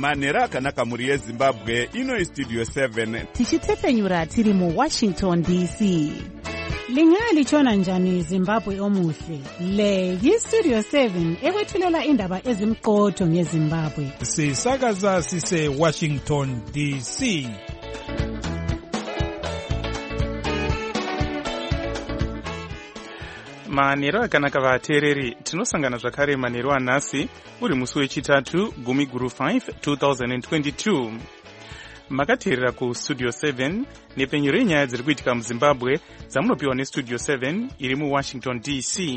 manhero akanaka mhuri yezimbabwe. Ino Studio 7 tichitepfenyura tiri muWashington DC. Lingalitshona njani Zimbabwe omuhle? Le yiStudio 7 ekwethulela indaba ezimqotho ngeZimbabwe. Sisakaza sise Washington DC. Manhero akanaka vateereri, tinosangana zvakare manhero anhasi uri musi wechitatu 10/5 2022. Makateerera kuStudio 7 nepfenyuro renyaya dziri kuitika muZimbabwe dzamunopiwa neStudio 7 iri muWashington DC.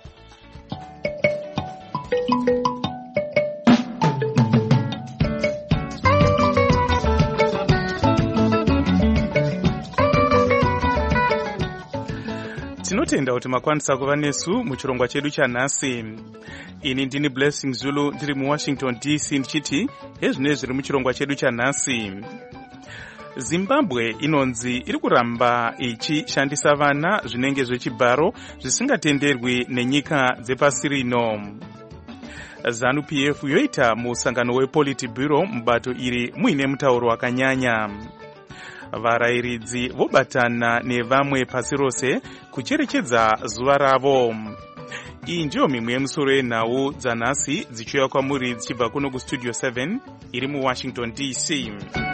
Tinotenda kuti makwanisa kuva nesu muchirongwa chedu chanhasi. Ini ndini Blessing Zulu ndiri muWashington DC ndichiti hezvinezvi zviri muchirongwa chedu chanhasi. Zimbabwe inonzi iri kuramba ichishandisa vana zvinenge zvechibharo zvisingatenderwi nenyika dzepasi rino. ZANU-PF yoita musangano wePolitburo mubato iri muine mutauro wakanyanya. Varayiridzi vobatana nevamwe pasi rose kucherechedza zuva ravo. Iyi ndiyo mimwe yemusoro yenhau dzanhasi dzichiuya kwamuri dzichibva kuno kuStudio 7 iri muWashington DC.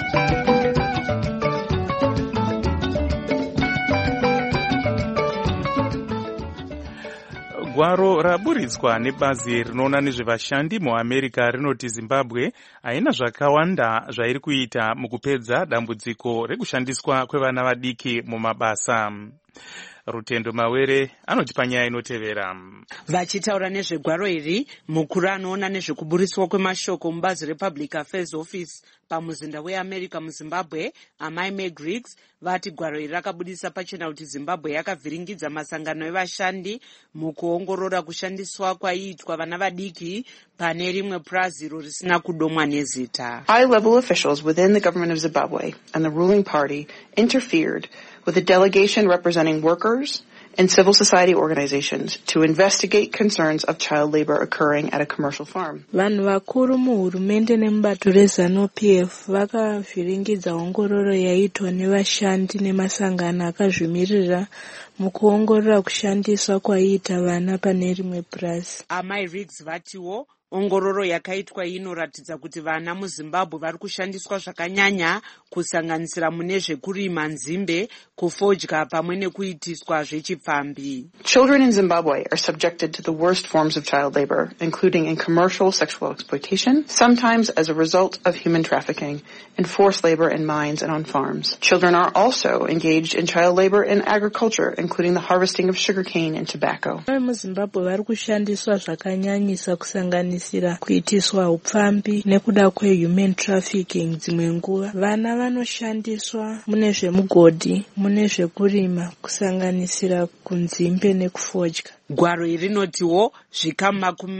Gwaro raburitswa nebazi rinoona nezvevashandi muAmerica rinoti Zimbabwe haina zvakawanda zvairi kuita mukupedza dambudziko rekushandiswa kwevana vadiki mumabasa. Rutendo Mawere anotipa nyaya inotevera. Vachitaura nezvegwaro iri, mukuru anoona nezvekuburiswa kwemashoko mubazi rePublic Affairs Office pamuzinda weAmerica muZimbabwe, Amai Meg Riggs, vati gwaro iri rakabudisa pachena kuti Zimbabwe yakavhiringidza masangano evashandi mukuongorora kushandiswa kwaiitwa vana vadiki pane rimwe purazi risina kudomwa nezita. High-level officials within the government of Zimbabwe and the ruling party interfered with a delegation representing workers and civil society organizations to investigate concerns of child labor occurring at a commercial farm. Vanhu vakuru muhurumende nemubato reZANU-PF vakavhiringidza ongororo yaitwa nevashandi nemasangano akazvimirira mukuongorora kushandiswa kwaiita vana pane rimwe purazi. Amai Riggs vatiwo ongororo yakaitwa inoratidza kuti vana muZimbabwe vari kushandiswa zvakanyanya kusanganisira mune zvekurima nzimbe, kufodya pamwe nekuitiswa zvechipfambi. Children in Zimbabwe are subjected to the worst forms of child labor, including in commercial sexual exploitation, sometimes as a result of human trafficking, and forced labor in mines and on farms. Children are also engaged in child labor in agriculture, including the harvesting of sugarcane and tobacco. MuZimbabwe vari kushandiswa zvakanyanyisa kusanganisira kuitiswa upfambi nekuda kwehuman trafficking. Dzimwe nguva vana vanoshandiswa mune zvemugodhi, mune zvekurima, kusanganisira kunzimbe nekufodya. Gwaro iri rinotiwo zvikamu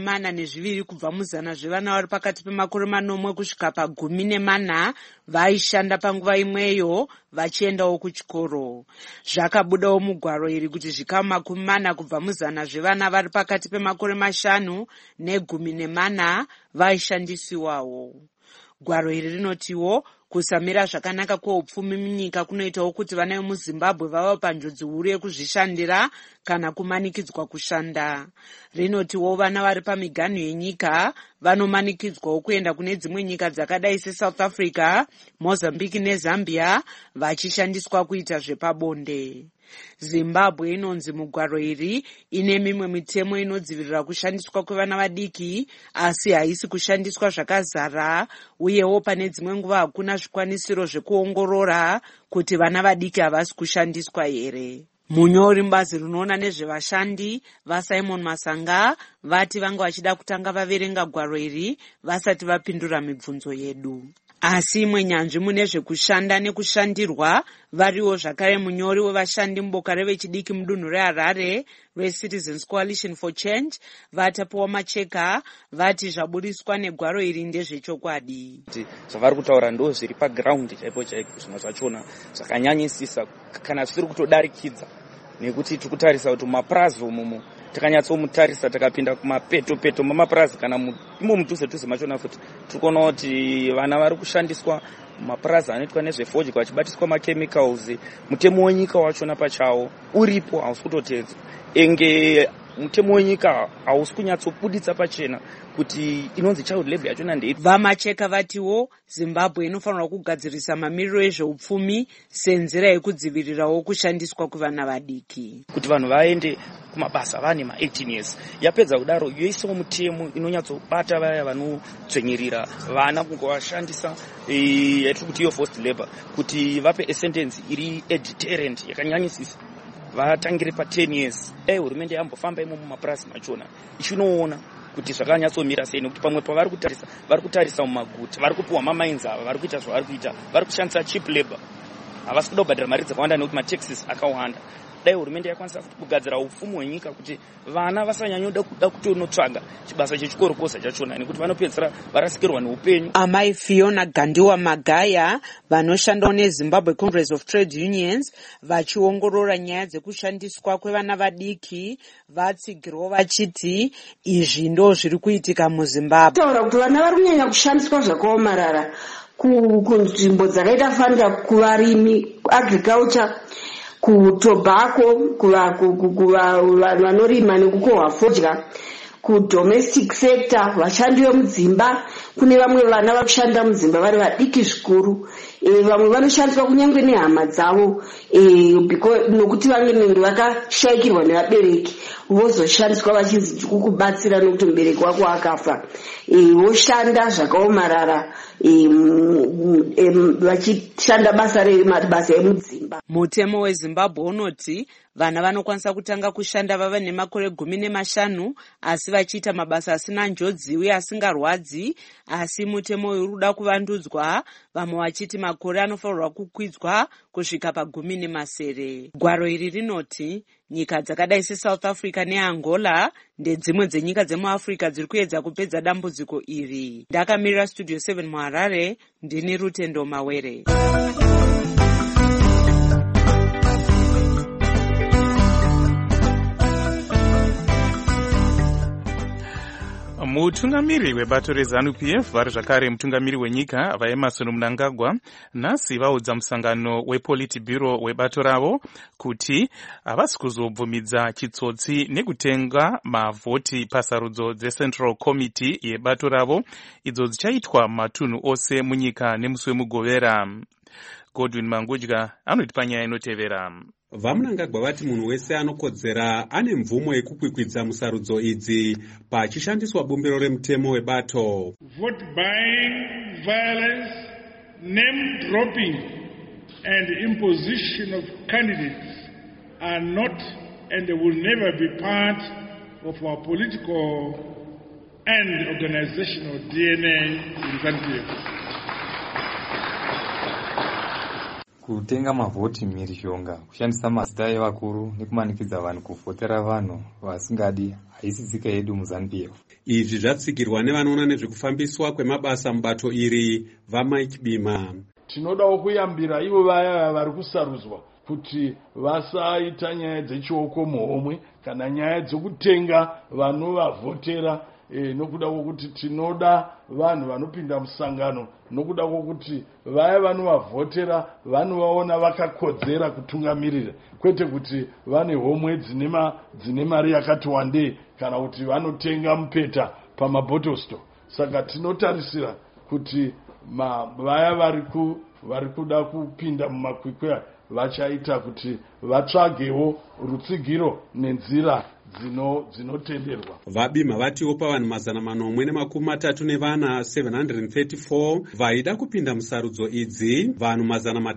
42 kubva muzana zvevana vari pakati pemakore 8 kusvika pa14 vaishanda panguva imweyo vachiendawo kuchikoro. Zvakabudawo mugwaro iri kuti zvikamu 40 kubva muzana zvevana vari pakati pemakore 5 ne14 vaishandisiwawo. Gwaro iri rinotiwo kusamira zvakanaka kweupfumi munyika kunoitawo kuti vana vemuZimbabwe vava panjodzi huru yekuzvishandira kana kumanikidzwa kushanda. Rinotiwo vana vari pamiganhu yenyika vanomanikidzwawo kuenda kune dzimwe nyika dzakadai seSouth Africa, Mozambique neZambia vachishandiswa kuita zvepabonde. Zimbabwe inonzi mugwaro iri ine mimwe mitemo inodzivirira kushandiswa kwevana vadiki, asi haisi kushandiswa zvakazara, uyewo pane dzimwe nguva hakuna zvikwanisiro zvekuongorora kuti vana vadiki havasi kushandiswa here. Munyori mubazi rinoona nezvevashandi vaSimon Masanga vati vanga vachida kutanga vaverenga gwaro iri vasati vapindura mibvunzo yedu. Asi imwe nyanzvi mune zvekushanda nekushandirwa variwo zvakare munyori wevashandi muboka revechidiki mudunhu reHarare reCitizens Coalition for Change vatapuwa macheka vati zvaburiswa negwaro iri ndezvechokwadi. Zvavari kutaura ndo zviri paground chaipo chaipo, zvimwe zvachona zvakanyanyisisa kana zvisiri kutodarikidza, nekuti tikutarisa kuti mapurazi umu takanyatsomutarisa takapinda kumapeto mamapurazi kana imo mudhuze machona futi tikuona kuti vana vari kushandiswa mapurazi anoitwa nezvefodya vachibatiswa machemicals. Mutemo wenyika wachona pachawo uripo hausi kutotedzwa enge mutemo wenyika hausi kunyatsobuditsa pachena kuti inonzi child labor yachona ndei. Vamacheka vatiwo Zimbabwe inofanirwa kugadzirisa mamiriro ezveupfumi senzira yekudzivirirawo kushandiswa kwevana vadiki, kuti vanhu vaende kumabasa vane ma18 years. Yapedza kudaro yoisawo mutemo inonyatsobata vaya vanodzvenyerera vana kungovashandisa yatiri kuti iyo forced labor, kuti vape a sentence iri a deterrent yakanyanyisisa, vatangire pa10 years. Hurumende yambofamba imo mumapurasi machona ichinoona kuti zvakanyatsomira sei, nekuti pamwe pavari kutarisa mumaguta vari kupiwa mamainzi ava vari kuita zvavari kuita, vari kushandisa cheap labor, havasi kuda kubhadhara mari dzakawanda nekuti mataxes akawanda. Dai hurumende yakwanisa kugadzira upfumi hwenyika kuti vana vasanyanyoda kuda kutonotsvaga chibasa chechikoro kosa chachona nekuti vanopedzera varasikirwa neupenyu. Amai Fiona Gandiwa Magaya vanoshandawo neZimbabwe Congress of Trade Unions vachiongorora nyaya dzekushandiswa kwevana vadiki vatsigirwa vachiti izvi ndo zviri kuitika muZimbabwe. Taura kuti vana vari kunyanya kushandiswa zvakaomarara kunzvimbo dzakaita fanira kuvarimi, agriculture, kutobacco, vanorima nekukohwa fodya, kudomestic sector, vashandi vemudzimba. Kune vamwe vana vakushanda mudzimba vari vadiki zvikuru, vamwe vanoshandiswa kunyange nehama dzavo nokuti vamwe vakashayikirwa nevabereki vozoshandiswa vachinzi kukubatsira nokuti mubereki wako akafa, voshanda zvakaomarara vachishanda mabasa emudzimba. Mutemo weZimbabwe unoti vana vanokwanisa kutanga kushanda vava nemakore 15 asi vachiita mabasa asina njodzi uye asingarwadzi, asi mutemo uyu uri kuda kuvandudzwa, vamwe vachiti makore anofanirwa kukwidzwa kusvika pa17. Gwaro iri rinoti nyika dzakadai seSouth Africa neAngola ndedzimwe dzenyika dzemuAfrica dziri kuedza kupedza dambudziko iri. Ndakamirira Studio 7 muHarare, ndini Rutendo Mawere. Mutungamiri webato reZANU-PF vari zvakare mutungamiri wenyika vaEmmerson Mnangagwa nhasi vaudza musangano wePolitburo webato ravo kuti havasi kuzobvumidza chitsotsi nekutenga mavhoti pasarudzo dzeCentral Committee yebato ravo idzo dzichaitwa matunhu ose munyika nemusi wemugovera. Godwin Mangudya anoti panyaya inotevera. VaMnangagwa vati munhu wese anokodzera ane mvumo yekukwikwidza musarudzo idzi pachishandiswa bumbiro remutemo webato. Vote buying, violence, name dropping and imposition of candidates are not and will never be part of our political and organizational DNA in ZANU-PF. Kutenga mavhoti mhirizhonga, kushandisa mazita evakuru nekumanikidza vanhu kuvhotera vanhu vasingadi haisi tsika yedu muZANU-PF. Izvi zvatsigirwa nevanoona nezvekufambiswa kwemabasa mubato iri vaMike Bima. Tinodawo kuyambira ivo vaya vari kusarudzwa kuti vasaita nyaya dzechioko muhomwe kana nyaya dzokutenga vanovavhotera, nokuda kwokuti tinoda vanhu vanopinda musangano, nokuda kwokuti vaya vanovavhotera vanovaona vakakodzera kutungamirira, kwete kuti vane homwe dzine mari yakati wandei kana kuti vanotenga mupeta pamabottle store. Saka tinotarisira kuti vaya vari kuda kupinda mumakwikwi vachaita kuti vatsvagewo rutsigiro nenzira dzinotenderwa. VaBima vatiwo pavanhu 434 734 vaida kupinda musarudzo idzi, vanhu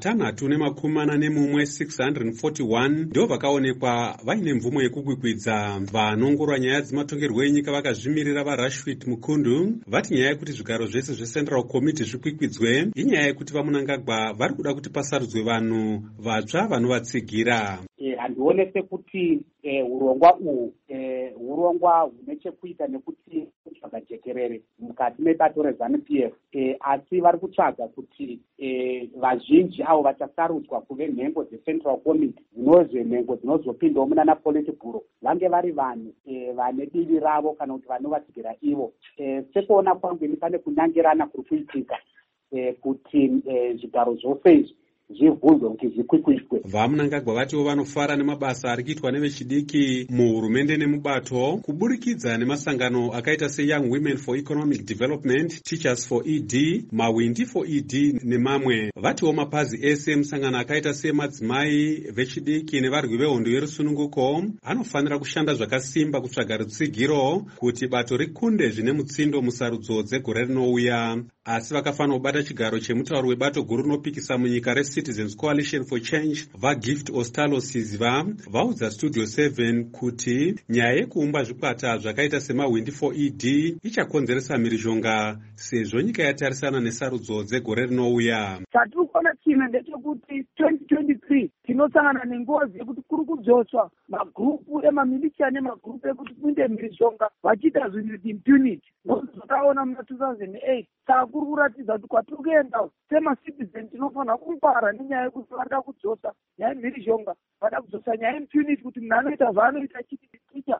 641 641 ndio vakaonekwa vaine mvumo yekukwikwidza. Vanongorora nyaya dzematongerwo enyika vakazvimirira vaRashford Mukundu vati nyaya yekuti zvigaro zvese zveCentral Committee zvikwikwidze inyaya yekuti vaMnangagwa vari kuda kuti pasarudzwe vanhu vatsva vanovatsigira. Handione sekuti urongwa uhu urongwa hune chekuita nekuti jekerere mukati mebato reZANU-PF, asi vari kutsvaga kuti vazhinji avo vachasarudzwa kuve nhengo dzeCentral Committee, dzinozve nhengo dzinozopindawo munana Politburo, vange vari vanhu vane divi ravo kana kuti vanovatsigira ivo. Sekuona kwangu ini pane kunyangerana kuri kuitika kuti zvigaro zvose izvi zvivhunzwe kuti zvikwikwitwe. VaMnangagwa vatiwo vanofara nemabasa ari kuitwa nevechidiki muhurumende nemubato kuburikidza nemasangano akaita seYoung Women for Economic Development, Teachers for ED, Mawindi for ED nemamwe. Vatiwo mapazi ese musangano akaita semadzimai vechidiki nevarwi vehondo yerusununguko anofanira kushanda zvakasimba kutsvaga rutsigiro kuti bato rikunde zvine mutsindo musarudzo dzegore rinouya. Asi vakafanira kubata chigaro chemutauri webato guru rinopikisa munyika reCitizens Coalition for Change vaGift Ostalo Siziva vaudza Studio 7 kuti nyaya yekuumba zvikwata zvakaita semawindi for ED ichakonzeresa mhirizhonga sezvo nyika yatarisana nesarudzo dzegore rinouya. Chatiri kuona chimwe ndechekuti 2023 tinosangana nengozi yekuti kuri kudzoswa magrupu emamilitary nemagrupu ekuti kuinde mhirizhonga vachiita zvinhu impunity. Zvakaona muna 2008 saka kuri kuratidza kuti kwatiri kuenda semacitizen tinofanira kungwara nenyaya yekuti vada kudzosa nyaya yemhirizhonga, vada kudzosa nyaya yeimpunity kuti munhu anoita zvaanoita chiticha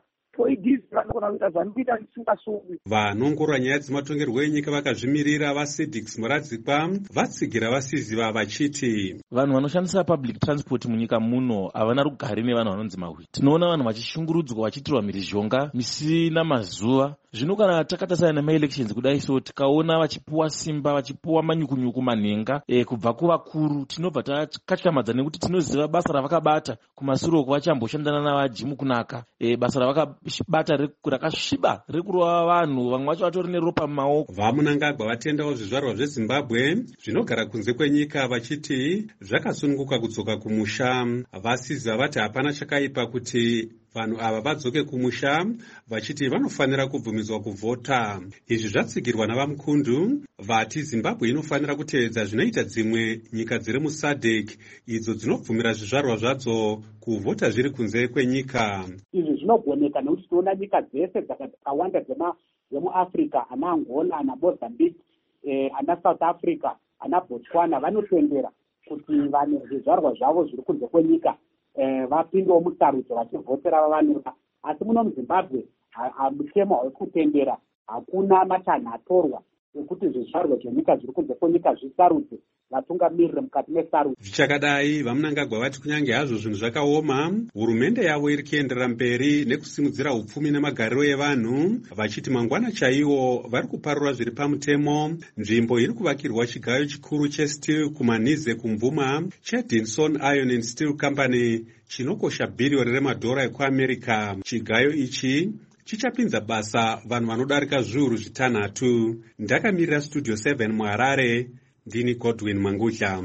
vanongorora nyaya dzematongerwo enyika vakazvimirira vaSEDICS muradzikwa vatsigira vasiziva vachiti vanhu vanoshandisa public transport munyika muno havana rugare nevanhu vanonzi mahwi. Tinoona vanhu vachishungurudzwa vachiitirwa mhirizhonga misina mazuva. Zvino kana takatasana nemaelections kudai so tikaona vachipuwa simba vachipuwa manyukunyuku manhenga kubva kuvakuru, tinobva takatyamadza nekuti tinoziva basa ravakabata kumasuro vachamboshandana navajimu kunaka, basa ravakabata rakasviba rekurova vanhu, vamwe vacho vatori neropa mumaoko. VaMnangagwa vatendawo zvizvarwa zveZimbabwe zvinogara kunze kwenyika vachiti zvakasununguka kudzoka kumusha. Vasiziva vati hapana chakaipa kuti vanhu ava vadzoke kumusha, vachiti vanofanira kubvumidzwa kuvhota. Izvi zvatsigirwa navaMkundu vati Zimbabwe inofanira kutevedza zvinoita dzimwe nyika dziri muSADC idzo dzinobvumira zvizvarwa zvadzo kuvhota zviri kunze kwenyika. Izvi zvinogoneka nekuti tinoona nyika dzese dzakawanda dzemuAfrica, ana Angola, ana Mozambique, ana South Africa, ana Botswana vanotendera kuti vanhu zvizvarwa zvavo zviri kunze kwenyika vapindawo musarudzo vachivhotera vavanoda. Asi muno muZimbabwe mutemo wekutendera hakuna matanho atorwa ekuti zvizvarwa zvenyika zviri kunze kwenyika zvisarudze vatungamiriri mukati mesarudzo. Zvichakadai vaMnangagwa vati kunyange hazvo zvinhu zvakaoma, hurumende yavo iri kuendera mberi nekusimudzira upfumi nemagariro evanhu, vachiti mangwana chaiwo vari kuparura zviri pamutemo. Nzvimbo iri kuvakirwa chigayo chikuru chesteel kuManize kumvuma cheDinson Iron and Steel Company chinokosha bhiriyoni remadhora ekuAmerica. Chigayo ichi chichapinza basa vanhu vanodarika zviuru zvitanhatu. Ndakamirira Studio 7 muHarare, ndini Godwin Mangudla.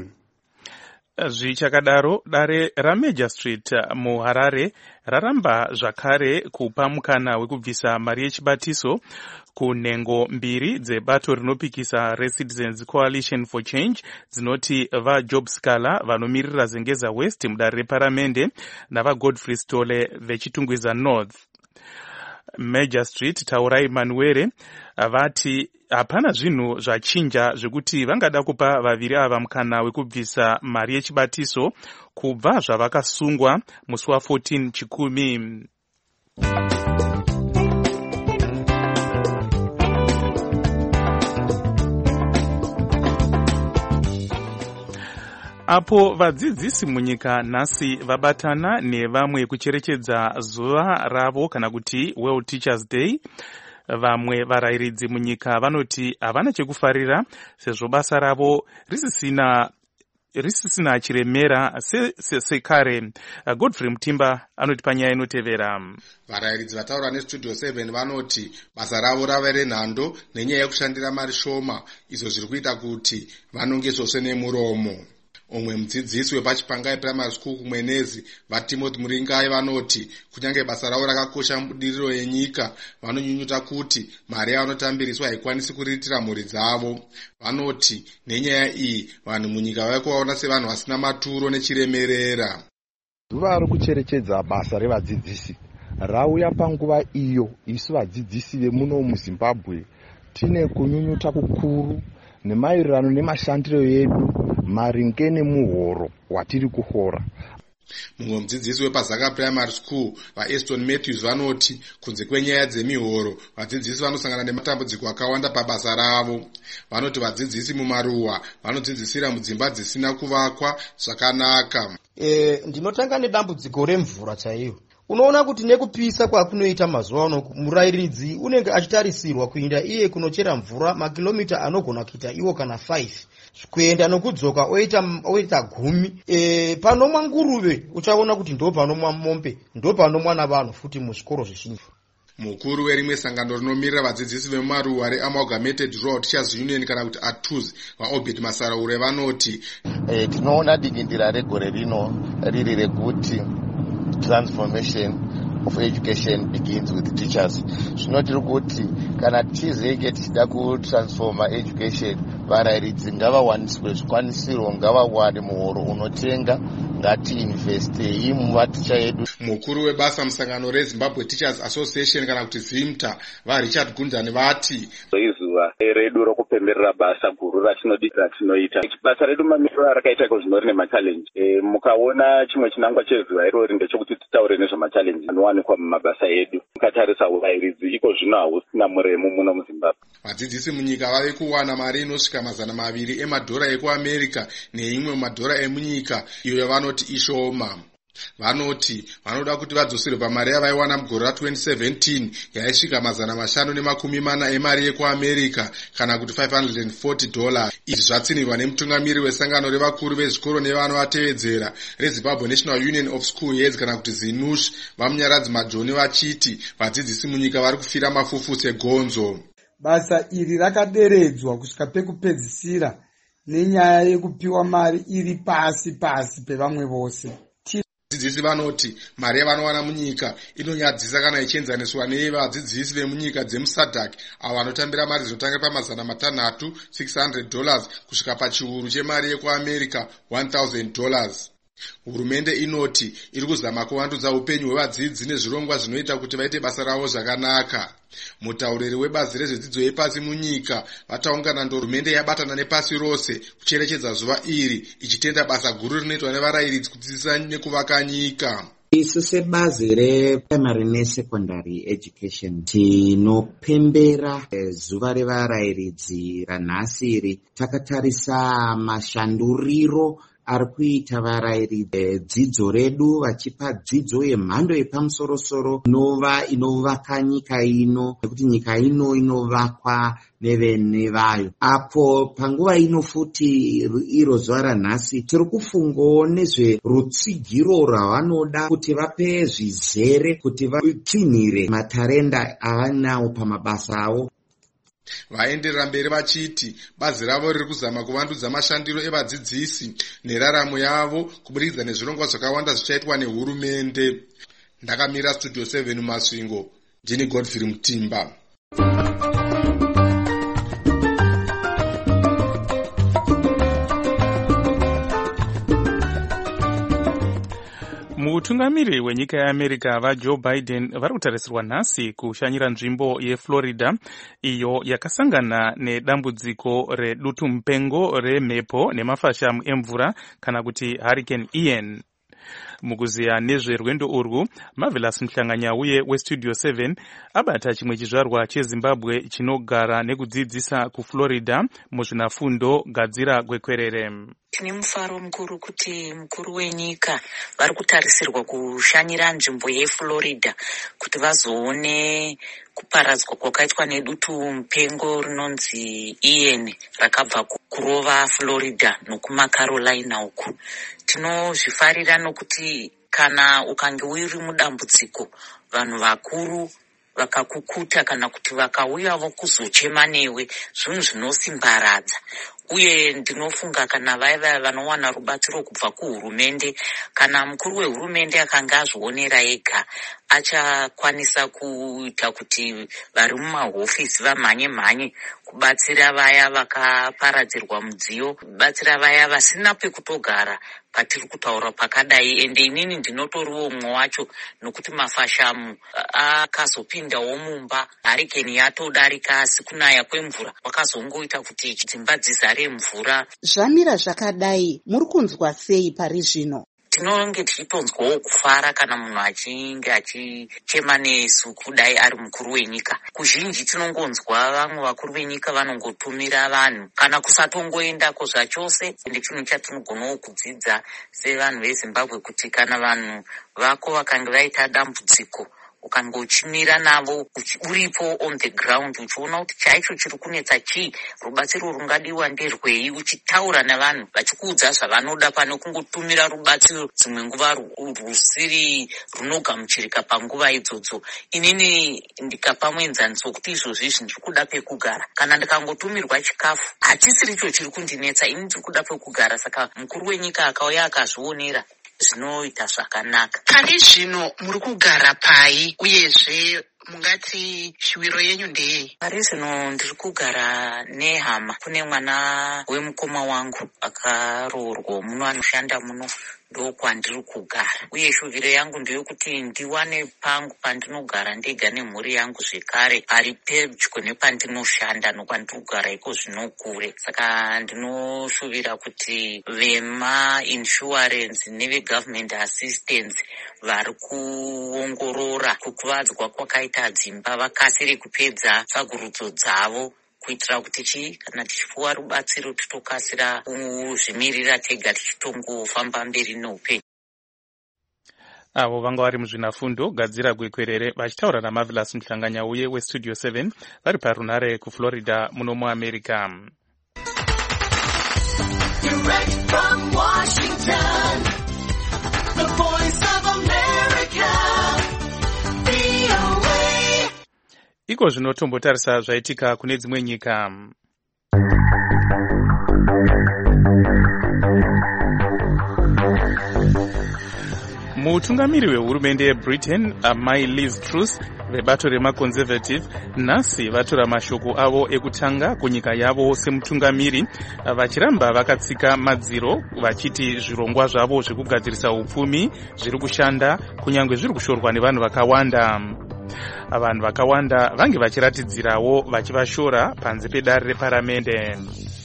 Zvichakadaro, dare raMajor Street muHarare raramba zvakare kupa mukana wekubvisa mari yechibatiso kunhengo mbiri dzebato rinopikisa reCitizens Coalition for Change dzinoti vaJob Scala vanomirira Zengeza West mudare reparamende navaGodfrey Stole vechitungwiza North. Major Street Taurai Manuere vati hapana zvinhu zvachinja zvekuti vangada kupa vaviri ava mukana wekubvisa mari yechibatiso kubva zvavakasungwa musi wa14 chikumi. Apo vadzidzisi munyika nhasi vabatana nevamwe kucherechedza zuva ravo kana kuti World Teachers Day, vamwe varayiridzi munyika vanoti havana chekufarira sezvo basa ravo risisina chiremera sekare. Godfrey Mutimba anoti panyaya inotevera. Varayiridzi vataura neStudio 7 vanoti basa ravo rava renhando nenyaya yekushandira mari shoma, izvo zviri kuita kuti vanonge zvose nemuromo. Umwe mudzidzisi wepachipangai primary school kuMwenezi vaTimothy Muringai vanoti kunyange basa ravo rakakosha mubudiriro yenyika, vanonyunyuta kuti mari yavanotambiriswa haikwanisi kuriritira mhuri dzavo. Vanoti nenyaya iyi vanhu munyika vari kuvaona sevanhu vasina maturo nechiremerera. Zuva rokucherechedza basa revadzidzisi rauya panguva iyo isu vadzidzisi vemuno muZimbabwe tine kunyunyuta kukuru nemaererano nemashandiro edu maringe nemuhoro watiri kuhora. Mumwe mudzidzisi wepaZaka Primary School vaEston Matthews vanoti kunze kwenyaya dzemihoro vadzidzisi vanosangana nematambudziko akawanda pabasa ravo. Vanoti vadzidzisi mumaruwa vanodzidzisira mudzimba dzisina kuvakwa zvakanaka. Ndinotanga nedambudziko remvura chaiyo. Unoona kuti nekupisa kwakunoita mazuva ano murairidzi unenge achitarisirwa kuenda iye kunochera mvura makilomita anogona kuita iwo kana 5 kuenda nokudzoka oita 10. Panomwa nguruve uchaona kuti ndo panomwa mombe, ndo panomwa navanhu futi muzvikoro zvizhinji. Mukuru werimwe sangano rinomirira vadzidzisi vemumaruwa reAmalgamated Rural Teachers Union kana kuti ATUS vaObed Masaraure vanoti tinoona dingindira regore rino riri rekuti transformation of education begins with teachers. Zvinotiri kuti kana tizenge tichida kutransforma education, varairidzi ngavawaniswe zvikwanisiro, ngavawane muhoro unotenga, ngatiinvestei mumaticha edu. Mukuru webasa musangano reZimbabwe Teachers Association kana kuti ZIMTA vaRichard Gundani vati izuva redu rokupemberera basa guru ratinoita basa redu mamiriro rakaita zvino rine machallenge. Mukaona chimwe chinangwa chezuva irori ndechekuti titaure nezvemachallenge anowanikwa mumabasa edu. Mukatarisa urairidzi iko zvino hausina muremo muno muZimbabwe. Vadzidzisi munyika vave kuwana mari inosvika $200 emadhora ekuAmerica neimwe madhora emunyika iyo yavanoti ishoma. Vanoti vanoda kuti vadzosere pamari yavaiwana mugore ra2017 yaisvika $540 emari yekuAmerica kana kuti $540. Izvi zvatsinirwa nemutungamiri wesangano revakuru vezvikoro nevanovatevedzera reZimbabwe National Union of School Heads kana kuti ZINUSH vamunyaradzi Majoni vachiti vadzidzisi munyika vari kufira mafufu segonzo. Basa iri rakaderedzwa kusvika pekupedzisira nenyaya yekupiwa mari iri pasi pevamwe vose. Vadzidzisi vanoti mari yavanowana munyika inonyadzisa kana ichienzaniswa nevadzidzisi vemunyika dzemuSADC avo vanotambira mari dzinotanga $600 kusvika pachiuru chemari yekuAmerica $1,000. Hurumende inoti iri kuzama kuvandudza upenyu hwevadzidzi nezvirongwa zvinoita kuti vaite basa ravo zvakanaka. Mutauriri webazi rezvedzidzo yepasi munyika vataungana hurumende yabatana nepasi rose kucherechedza zuva iri ichitenda basa guru rinoitwa nevarairidzi kudzidzisa nekuvaka nyika. Isu sebazi reprimary nesecondary education tinopembera zuva revarairidzi ranhasi iri takatarisa mashanduriro ari kuita varairidzi dzidzo redu vachipa dzidzo yemhando yepamusorosoro inovaka nyika ino nekuti nyika ino inovakwa nevene vayo. Apo panguva ino futi iro zuva ranhasi tiri kufungawo nezverutsigiro rwavanoda kuti vape zvizere kuti vakinhire matarenda avanawo pamabasa avo. Vaenderera mberi vachiti bazi ravo riri kuzama kuvandudza mashandiro evadzidzisi neraramo yavo kubudikidza nezvirongwa zvakawanda zvichaitwa nehurumende. Ndakamira Studio 7 Masvingo, ndini Godfrey Mutimba. Mutungamiri wenyika yeAmerica vaJoe Biden vari kutarisirwa nhasi kushanyira nzvimbo yeFlorida iyo yakasangana nedambudziko redutu mupengo remhepo nemafashamu emvura kana kuti Hurricane Ian. Mukuziya nezverwendo urwu, Marvelous Mhlanganyauye weStudio 7 abata chimwe chizvarwa cheZimbabwe chinogara nekudzidzisa kuFlorida muzvinafundo gadzira gwekwerere. Tine mufaro mukuru kuti mukuru wenyika vari kutarisirwa kushanyira nzvimbo yeFlorida kuti vazoone kuparadzwa kwakaitwa nedutu mupengo rinonzi Ian rakabva kurova Florida nokumaCarolina uku. Tinozvifarira nokuti kana ukange uri mudambudziko vanhu vakuru vakakukuta kana kuti vakauya kuzochema newe zvinhu zvinosimbaradza uye ndinofunga kana vaya vanowana rubatsiro kubva kuhurumende, kana mukuru wehurumende akanga azvionera ega, achakwanisa kuita kuti vari mumahofisi vamhanye kubatsira vaya vakaparadzirwa mudziyo, kubatsira vaya vasina pekutogara patiri kutaura pakadai. Ende inini ndinotoriwo mumwe wacho, nokuti mafashamu akazopindawo mumba, harikeni yatodarika, asi kunaya kwemvura kwakazongoita kuti dzimba dzizare mvura. Zvamira zvakadai, muri kunzwa sei pari zvino? Tinonge tichitonzwawo kufara kana munhu achinge achichema nesu kudai ari mukuru wenyika. Kuzhinji tinongonzwa vamwe vakuru venyika vanongotumira vanhu kana kusatongoendako zvachose. Ende chinhu chatinogonawo kudzidza sevanhu veZimbabwe kuti kana vanhu vako vakange vaita dambudziko, ukange uchimira navo uripo on the ground uchiona kuti chaicho chiri kunetsa chii, rubatsiro rungadiwa nderwei, uchitaura navanhu vachikuudza zvavanoda pane kungotumira rubatsiro dzimwe nguva rusiri runogamuchirika panguva idzodzo. Inini ndikapa muenzaniso kuti izvozvi ndiri kuda pekugara. Kana ndikangotumirwa chikafu hachisiricho chiri kundinetsa, ini ndiri kuda pekugara. Saka mukuru wenyika akauya akazvionera, zvinoita zvakanaka. Pari zvino muri kugara pai, uyezve mungati shwiro yenyu ndeyei? Pari zvino ndiri kugara nehama. Kune mwana wemukoma wangu akaroorwa muno, anoshanda muno, ndokwandiri kugara. Uye shuviro yangu ndeyekuti ndiwane pangu pandinogara ndega nemhuri yangu zvekare, pari pedyo nepandinoshanda, nokwandiri kugara iko zvinokure. Saka ndinoshuvira kuti vema-insurance neve-government assistance vari kuongorora kukuvadzwa kwakaita dzimba vakasire kupedza tsvagurudzo dzavo, kuitira kuti kana tichipuwa rubatsiro titokasira kuzvimirira tega tichitongofamba mberi noupenyu. Avo vanga vari muzvinafundo gadzira gwekwerere vachitaura naMarvelous Muhlanganyauye weStudio 7 vari parunare kuFlorida muno muAmerica. Direct from Washington, the voice of America, VOA. Iko zvinotombotarisa zvaitika kune dzimwe nyika. Mutungamiri wehurumende yeBritain, amai Liz Truss, vebato remaconservative, nhasi vatora mashoko avo ekutanga kunyika yavo semutungamiri, vachiramba vakatsika madziro vachiti zvirongwa zvavo zvekugadzirisa upfumi zviri kushanda, kunyange zviri kushorwa nevanhu vakawanda. Vanhu vakawanda vange vachiratidzirawo vachivashora panze pedare reparamende.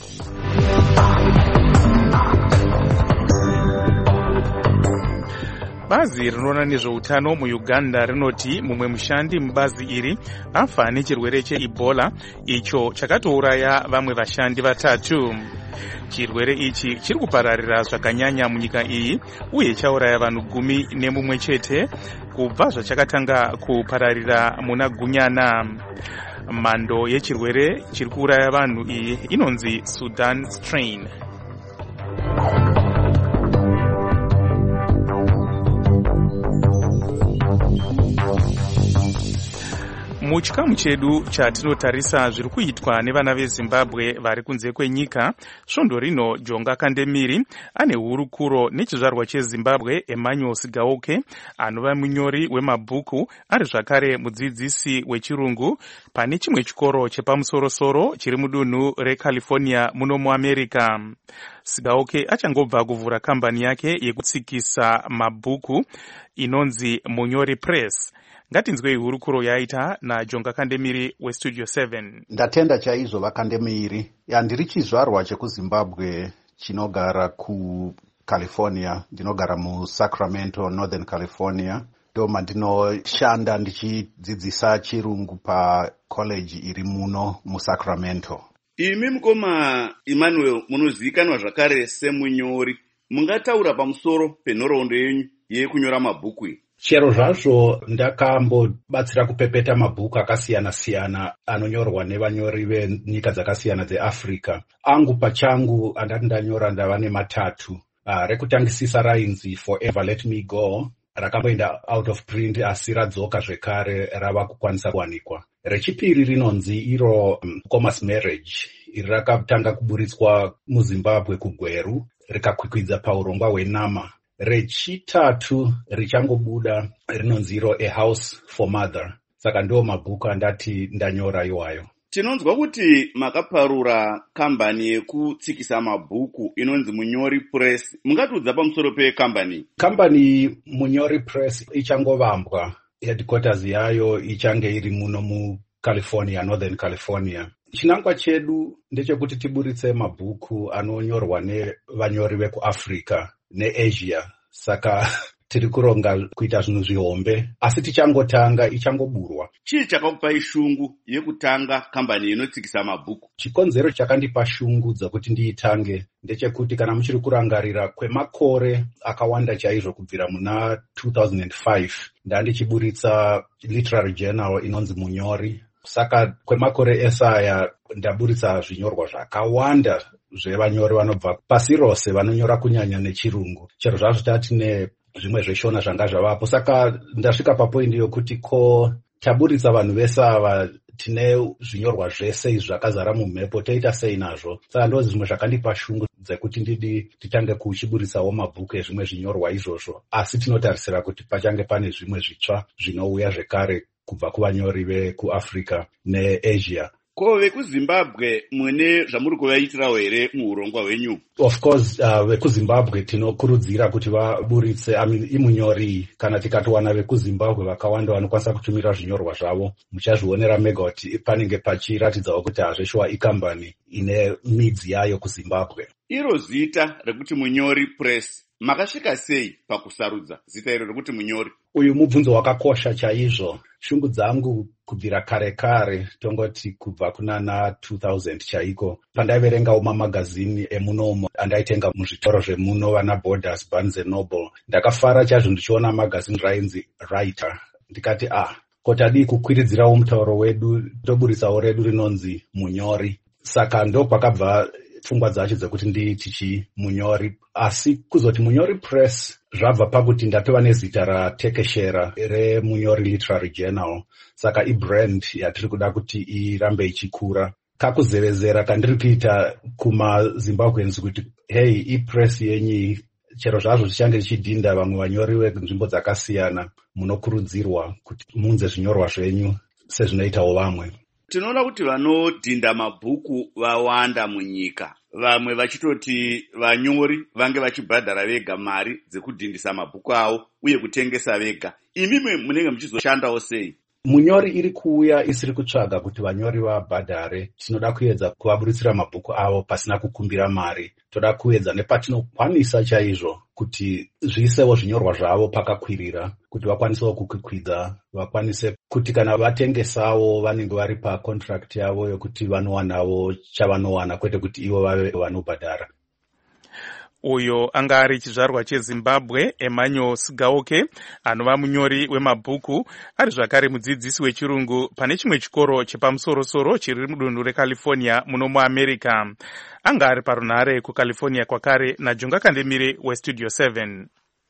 Bazi rinoona nezveutano muUganda rinoti mumwe mushandi mubazi iri afa nechirwere cheEbola, icho chakatouraya vamwe vashandi vatatu. Chirwere ichi chiri kupararira zvakanyanya munyika iyi uye chauraya vanhu 11 chete kubva zvachakatanga kupararira muna Gunyana. Mhando yechirwere chiri kuuraya vanhu iyi inonzi Sudan strain. Muchikamu chedu chatinotarisa zviri kuitwa nevana veZimbabwe vari kunze kwenyika, svondo rino Jonga Kandemiri ane hurukuro nechizvarwa cheZimbabwe Emmanuel Sigaoke, anova munyori wemabhuku ari zvakare mudzidzisi wechirungu pane chimwe chikoro chepamusoro-soro chiri mudunhu reCalifornia muno muAmerica. Sigaoke achangobva kuvhura kambani yake yekutsikisa mabhuku inonzi Munyori Press. Ngatinzwei hurukuro yaita naJonga Kandemiri weStudio 7. Ndatenda chaizvo vaKandemiri. Ndiri chizvarwa chekuZimbabwe chinogara kuCalifornia. Ndinogara muSacramento, Northern California. Ndoma ndinoshanda ndichidzidzisa chirungu pacollege iri muno muSacramento. Imi mukoma Emmanuel munozivikanwa zvakare semunyori. Mungataura pamusoro penhoroondo yenyu yekunyora mabhuku iyi? Chero zvazvo ndakambobatsira kupepeta mabhuku akasiyana-siyana anonyorwa nevanyori venyika dzakasiyana dzeAfrica. Angu pachangu andati ndanyora ndava nematatu. Rekutangisisa rainzi Forever Let Me Go, rakamboenda out of print asi radzoka zvekare rava kukwanisa kuwanikwa. Rechipiri rinonzi iro Commerce Marriage. Iri rakatanga kuburitswa muZimbabwe kuGweru rikakwikwidza paurongwa hwenama. Rechitatu richangobuda rinonzi iro A House for Mother. Saka ndo mabhuku andati ndanyora iwayo. Tinonzwa kuti makaparura kambani yekutsikisa mabhuku inonzi Munyori Press. Mungatiudza pamusoro pekambani? Kambani Munyori Press ichangovambwa. Headquarters yayo ichange iri muno muCalifornia, Northern California. Chinangwa chedu ndechekuti tiburitse mabhuku anonyorwa nevanyori vekuAfrica neAsia. Saka tiri kuronga kuita zvinhu zvihombe, asi tichangotanga, ichangoburwa. Chii chakakupai shungu yekutanga kambani inotsikisa mabhuku? Chikonzero chakandipa shungu dzakuti ndiitange ndechekuti kana muchiri kurangarira kwemakore akawanda chaizvo kubvira muna 2005 ndandichiburitsa literary journal inonzi Munyori. Saka kwemakore esaya ndaburitsa zvinyorwa zvakawanda zvevanyori vanobva pasi rose vanonyora kunyanya nechirungu. Chero zvazvo tatine zvimwe zveshona zvanga zvavapo. Saka ndasvika papoindi yokuti ko taburitsa vanhu vese ava tine zvinyorwa zvese izvi zvakazara mumhepo, toita sei nazvo? Saka ndo zvimwe zvakandipa shungu dzekuti ndidi titange kuchiburitsawo mabhuku ezvimwe zvinyorwa izvozvo, asi tinotarisira kuti pachange pane zvimwe zvitsva zvinouya zvekare kubva kuvanyori vekuAfrica neAsia. Ko vekuZimbabwe mune zvamuri kuvaitirawo here muurongwa hwenyu? Of course, vekuZimbabwe tinokurudzira kuti vaburitse imunyori. Kana tikatowana vekuZimbabwe vakawanda vanokwanisa kutumira zvinyorwa zvavo, muchazvionera mega kuti panenge pachiratidzawo kuti hazveshuwa ikambani ine midzi yayo kuZimbabwe. Iro zita rekuti Munyori Press, makasvika sei pakusarudza zita iro rekuti Munyori? Uyu mubvunzo wakakosha chaizvo. Shungu dzangu kubvira kare kare, tongoti kubva kunana 2000 chaiko, pandaiverengawo mamagazini emunomo andaitenga muzvitoro zvemuno vana Borders, Barnes & Noble. Ndakafara chaizvo ndichiona magazini rainzi Writer. Ndikati kotadii kukwiridzirawo mutauro wedu, toburitsawo redu rinonzi Munyori. Saka ndo kwakabva pfungwa dzacho dzekuti ndiitichi Munyori. Asi kuzoti Munyori Press zvabva pakuti ndatova nezita ratekeshera reMunyori Literary Journal. Saka ibrand yatiri kuda kuti irambe ichikura. Kakuzevezera kandiri kuita kumaZimbabweans kuti hey, ipress yenyu chero zvazvo tichange tichidhinda vamwe vanyori venzvimbo dzakasiyana, munokurudzirwa kuti muunze zvinyorwa zvenyu sezvinoitawo vamwe. Tinoona kuti vanodhinda mabhuku vawanda munyika. Vamwe vachitoti vanyori vange vachibhadhara vega mari dzekudhindisa mabhuku avo uye kutengesa vega. Imimi munenge muchizoshandawo sei? Munyori iri kuuya isiri kutsvaga kuti vanyori vabhadhare. Tinoda kuedza kuvaburitsira mabhuku avo pasina kukumbira mari. Toda kuedza nepatinokwanisa chaizvo kuti zviisewo zvinyorwa zvavo pakakwirira, kuti vakwanisewo kukwikwidza, vakwanise kuti kana vatengesawo vanenge vari pacontract yavo yokuti vanowanawo chavanowana, kwete kuti ivo vave vanobhadhara. Uyo anga ari chizvarwa cheZimbabwe Emmanuel Sigaoke, anova munyori wemabhuku, ari zvakare mudzidzisi wechirungu pane chimwe chikoro chepamusoro-soro chiri mudunhu reCalifornia muno muAmerica. Anga ari parunhare kuCalifornia kwakare naJonga Kandemire weStudio 7.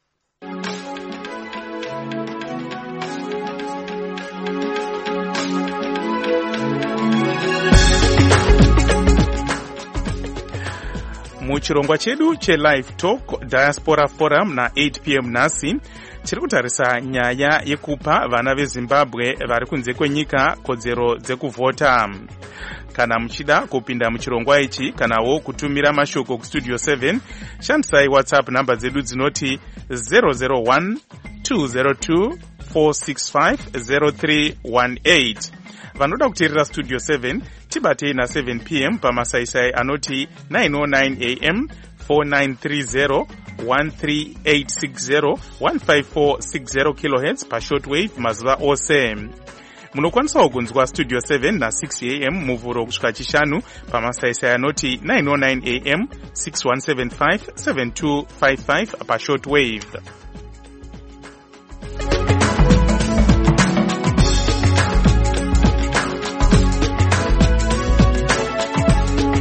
Muchirongwa chedu cheLive Talk Diaspora Forum na8 p.m. nhasi tiri kutarisa nyaya yekupa vana veZimbabwe vari kunze kwenyika kodzero dzekuvhota. Kana muchida kupinda muchirongwa ichi kanawo kutumira mashoko kuStudio 7, shandisai WhatsApp namba dzedu dzinoti 001 202 465 0318. Vanoda kuteerera Studio 7 tibatei na 7 p.m. pamasaisai anoti 909 am 4930 13860 15460 kHz pashortwave mazuva ose. Munokwanisawo kunzwa Studio 7 na 6 am muvhuro kusvika chishanu pamasaisai anoti 909 am 6175 7255 pashortwave.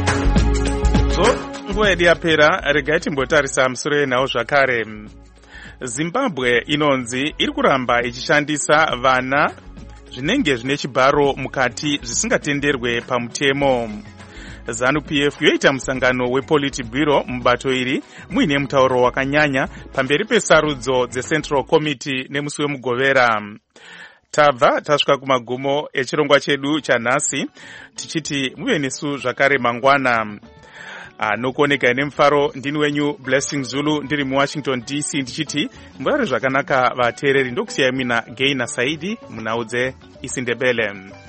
Nguva yedu yapera, regai timbotarisa musoro yenhau zvakare. Zimbabwe inonzi iri kuramba ichishandisa vana zvinenge zvine chibharo mukati zvisingatenderwe pamutemo. ZANU-PF yoita musangano wePolitburo mubato iri muine mutauro wakanyanya pamberi pesarudzo dzeCentral Committee nemusi wemugovera. Tabva tasvika kumagumo echirongwa chedu chanhasi tichiti muve nesu zvakare mangwana. Nokuoneka nemufaro ndini wenyu Blessing Zulu ndiri muWashington DC ndichiti murare zvakanaka vateereri. Ndokusiyai mina Gaina Saidi munhau dzeIsindebele.